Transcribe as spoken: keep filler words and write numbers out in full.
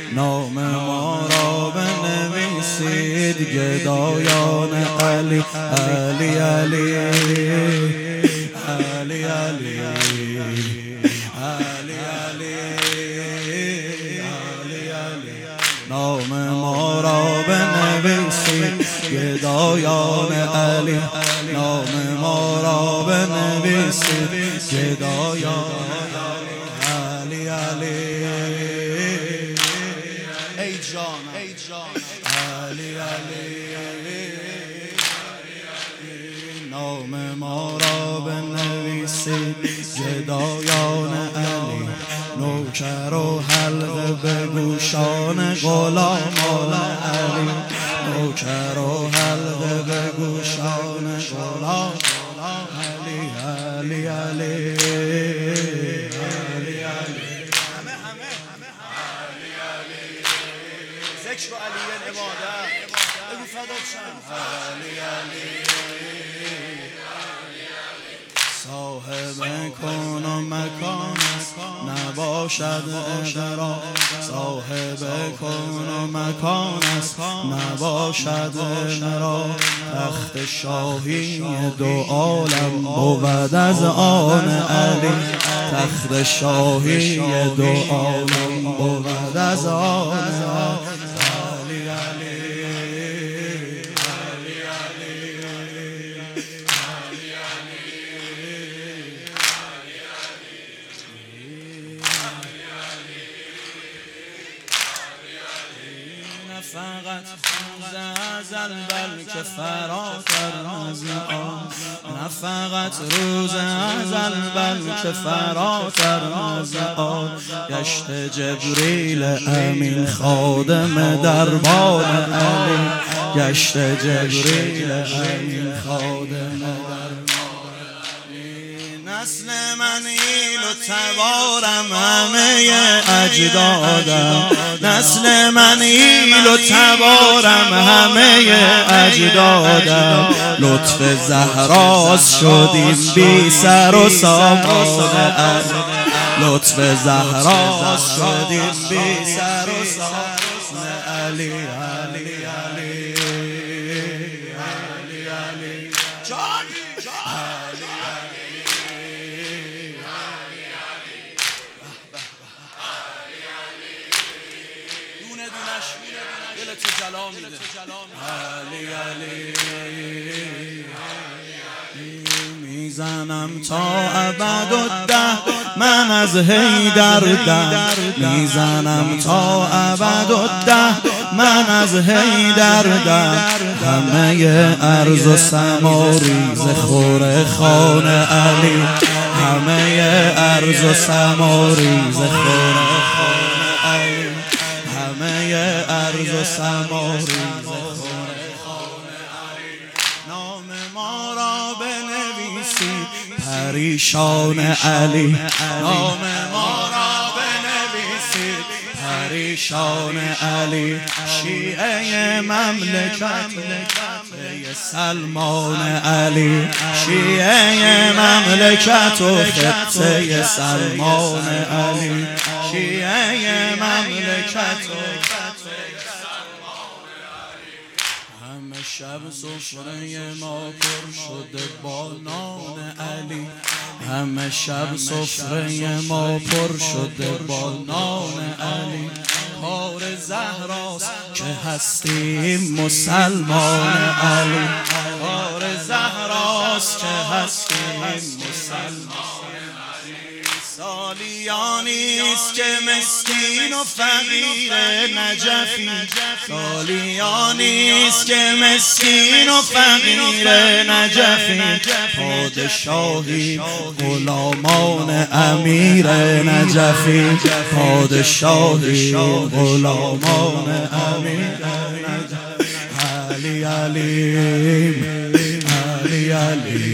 نام ما را بنویسید گدایان علی علی علی علی علی علی علی علی نام ما را بنویسید گدایان علی نام ما را بنویسید گدایان علی علی ای جان ای جان علی علی نام ما را بنویسید گدایان علی نوکر و حلقه به گوشان غلامان علی نوکر و حلقه به گوشان غلامان علی علی علی علی علی همه همه علی علی ذکر علی عبادت بگو فدات شم علی علی صاحب کون و مکان نباشد اقرار صاحب کون و مکان است نباشد اقرار تخت شاهی دو عالم بود از آن علی تخت شاهی دو عالم بود از آن علی علی فقط روز ازل بلکه فراتر از آن نه فقط روز ازل بلکه فراتر از آن گشت جبریل امین خادم دربار علی گشت جبریل امین خادم دربار نسل من ایل و تبارم همه اجدادم نسل من ایل و تبارم همه اجدادم لطف زهراست شدیم بی سر و سامان لطف زهراست شدیم بی سر و سامان علی علی علی علی علی جان علی دل تو جلا میده علی علی میزنم تا ابد الدهر من از حیدر دم میزنم تا ابد الدهر من از حیدر دم همه ارض و سما ریز خور خان علی همه ارض و سما ریز خور خان علی همه ارض و سما ریز خور خان علی نام ما را بنویسید پریشان علی نام ما را بنویسید پریشان علی شیعه مملکت سلمان علی شیعه مملکت و خطه سلمان علی شیعه مملکت و همه شب سفره ما پر شده با نان علی همه شب سفره ما پر شده با نان علی کار زهراست که هستیم مسلمان علی کار زهراست که هستیم مسلمان سالیانیست که مسکین و فقیر نجفی سالیانیست که مسکین و فقیر نجفی پادشاهی غلامان امیر نجفی پادشاهی غلامان امیر نجفی علی علی علی علی